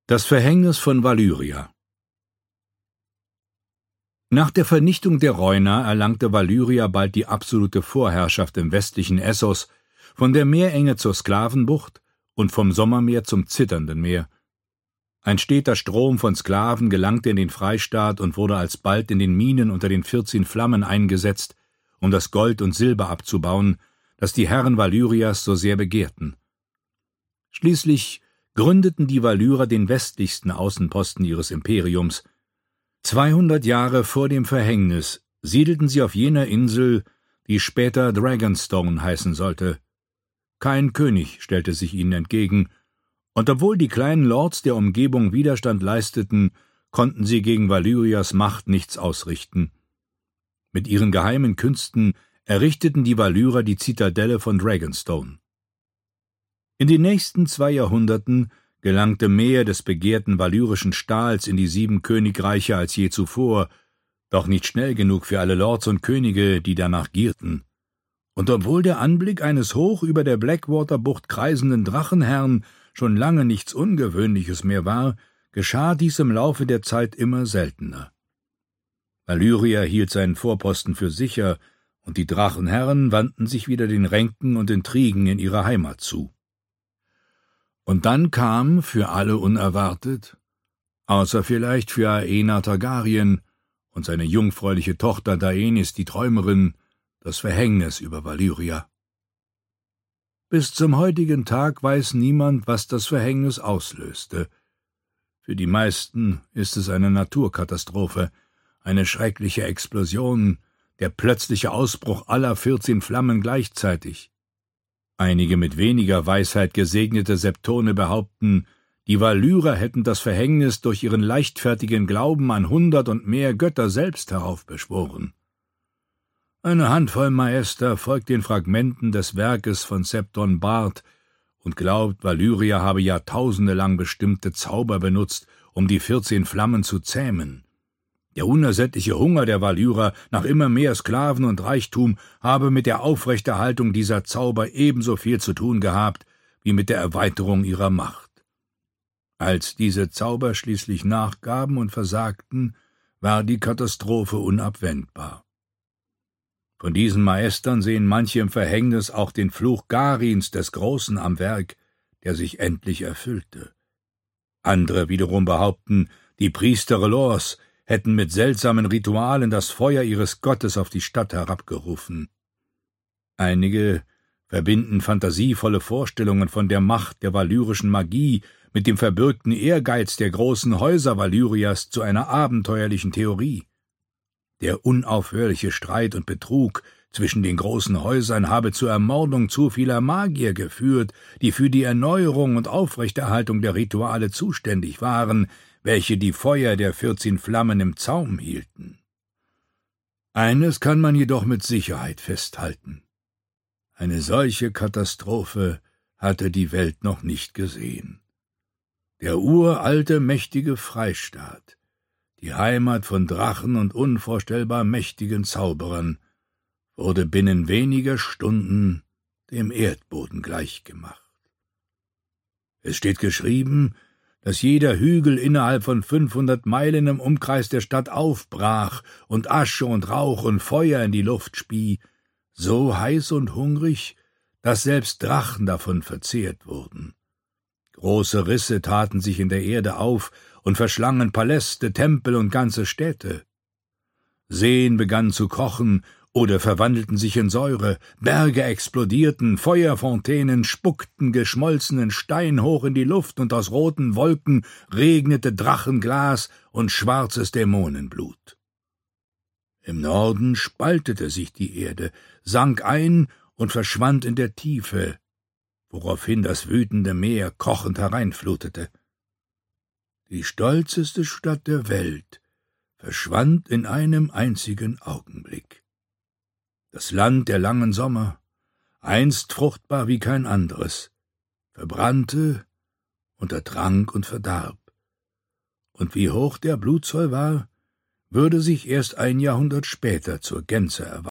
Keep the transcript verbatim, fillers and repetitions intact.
Das Verhängnis von Valyria. Nach der Vernichtung der Reuner erlangte Valyria bald die absolute Vorherrschaft im westlichen Essos, von der Meerenge zur Sklavenbucht und vom Sommermeer zum Zitternden Meer. Ein steter Strom von Sklaven gelangte in den Freistaat und wurde alsbald in den Minen unter den vierzehn Flammen eingesetzt, um das Gold und Silber abzubauen, das die Herren Valyrias so sehr begehrten. Schließlich gründeten die Valyrer den westlichsten Außenposten ihres Imperiums. Zweihundert Jahre vor dem Verhängnis siedelten sie auf jener Insel, die später Dragonstone heißen sollte. Kein König stellte sich ihnen entgegen, und obwohl die kleinen Lords der Umgebung Widerstand leisteten, konnten sie gegen Valyrias Macht nichts ausrichten. Mit ihren geheimen Künsten errichteten die Valyrer die Zitadelle von Dragonstone. In den nächsten zwei Jahrhunderten gelangte mehr des begehrten valyrischen Stahls in die sieben Königreiche als je zuvor, doch nicht schnell genug für alle Lords und Könige, die danach gierten. Und obwohl der Anblick eines hoch über der Blackwater-Bucht kreisenden Drachenherrn schon lange nichts Ungewöhnliches mehr war, geschah dies im Laufe der Zeit immer seltener. Valyria hielt seinen Vorposten für sicher, und die Drachenherren wandten sich wieder den Ränken und Intrigen in ihrer Heimat zu. Und dann kam, für alle unerwartet, außer vielleicht für Aenna Targaryen und seine jungfräuliche Tochter Daenerys die Träumerin, das Verhängnis über Valyria. Bis zum heutigen Tag weiß niemand, was das Verhängnis auslöste. Für die meisten ist es eine Naturkatastrophe, eine schreckliche Explosion, der plötzliche Ausbruch aller vierzehn Flammen gleichzeitig. Einige mit weniger Weisheit gesegnete Septone behaupten, die Valyrer hätten das Verhängnis durch ihren leichtfertigen Glauben an hundert und mehr Götter selbst heraufbeschworen. Eine Handvoll Maester folgt den Fragmenten des Werkes von Septon Bart und glaubt, Valyria habe Jahrtausende lang bestimmte Zauber benutzt, um die vierzehn Flammen zu zähmen. Der unersättliche Hunger der Valyrer nach immer mehr Sklaven und Reichtum habe mit der Aufrechterhaltung dieser Zauber ebenso viel zu tun gehabt, wie mit der Erweiterung ihrer Macht. Als diese Zauber schließlich nachgaben und versagten, war die Katastrophe unabwendbar. Von diesen Maestern sehen manche im Verhängnis auch den Fluch Garins des Großen am Werk, der sich endlich erfüllte. Andere wiederum behaupten, die Priester R'hllors hätten mit seltsamen Ritualen das Feuer ihres Gottes auf die Stadt herabgerufen. Einige verbinden fantasievolle Vorstellungen von der Macht der valyrischen Magie mit dem verbürgten Ehrgeiz der großen Häuser Valyrias zu einer abenteuerlichen Theorie. Der unaufhörliche Streit und Betrug zwischen den großen Häusern habe zur Ermordung zu vieler Magier geführt, die für die Erneuerung und Aufrechterhaltung der Rituale zuständig waren, welche die Feuer der vierzehn Flammen im Zaum hielten. Eines kann man jedoch mit Sicherheit festhalten: Eine solche Katastrophe hatte die Welt noch nicht gesehen. Der uralte, mächtige Freistaat, die Heimat von Drachen und unvorstellbar mächtigen Zauberern, wurde binnen weniger Stunden dem Erdboden gleichgemacht. Es steht geschrieben, dass jeder Hügel innerhalb von fünfhundert Meilen im Umkreis der Stadt aufbrach und Asche und Rauch und Feuer in die Luft spie, so heiß und hungrig, dass selbst Drachen davon verzehrt wurden. Große Risse taten sich in der Erde auf und verschlangen Paläste, Tempel und ganze Städte. Seen begannen zu kochen oder verwandelten sich in Säure, Berge explodierten, Feuerfontänen spuckten geschmolzenen Stein hoch in die Luft, und aus roten Wolken regnete Drachenglas und schwarzes Dämonenblut. Im Norden spaltete sich die Erde, sank ein und verschwand in der Tiefe, woraufhin das wütende Meer kochend hereinflutete. Die stolzeste Stadt der Welt verschwand in einem einzigen Augenblick. Das Land der langen Sommer, einst fruchtbar wie kein anderes, verbrannte und ertrank und verdarb. Und wie hoch der Blutzoll war, würde sich erst ein Jahrhundert später zur Gänze erweitern.